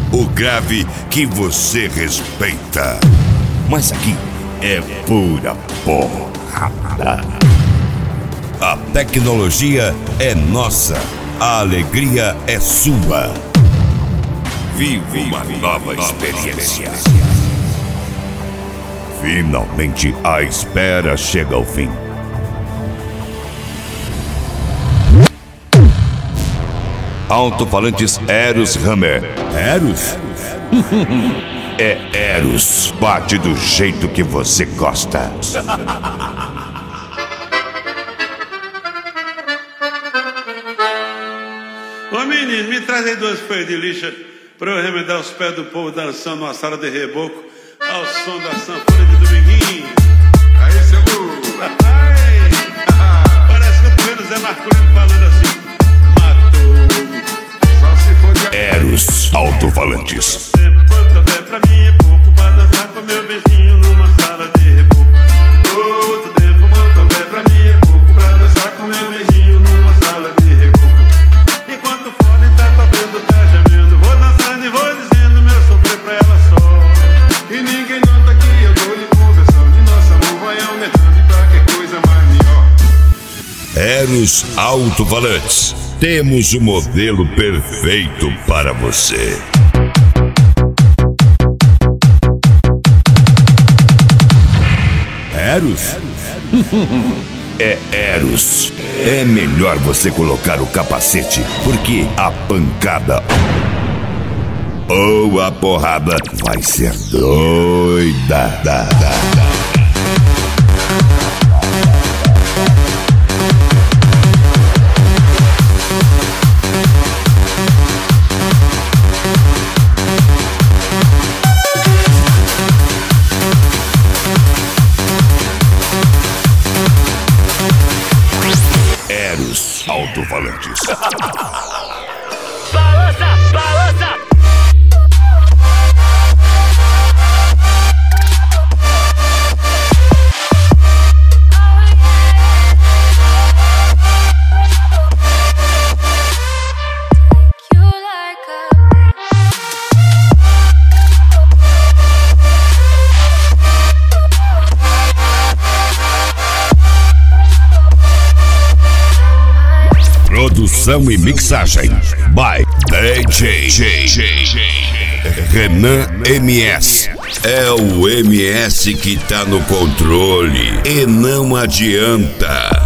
o grave que você respeita. Mas aqui é pura porrada. A tecnologia é nossa, a alegria é sua. Viva uma nova experiência. Finalmente a espera chega ao fim. Alto-falantes Eros Hammer. Eros? É Eros. Bate do jeito que você gosta. Ô menino, me traz aí 2 folhas de lixa pra eu remendar os pés do povo dançando numa sala de reboco ao som da sanfona de Dominguinho. Aí, seguro. Parece que eu tô vendo o Zé Marcolino falando assim: matou-me. Só se for de Eros Alto-falantes. Quanto houver pra mim é pouco pra dançar com meu beijinho numa sala de reboco. Todo tempo, quanto houver pra mim é pouco pra dançar com meu beijinho numa sala de reboco. Enquanto o fone tá tocando, tá gemendo, vou dançando e vou dizendo meu sofrer pra ela só. E ninguém nota que eu tô lhe conversando e nosso amor vai aumentando e pra que coisa mais melhor. Eros Alto-falantes. Temos o modelo perfeito para você. Eros? É Eros. É melhor você colocar o capacete, porque a pancada ou a porrada vai ser doida. Eros Alto-falantes. Balança, balança. Produção e mixagem by DJ Renan MS. É o MS que tá no controle e não adianta.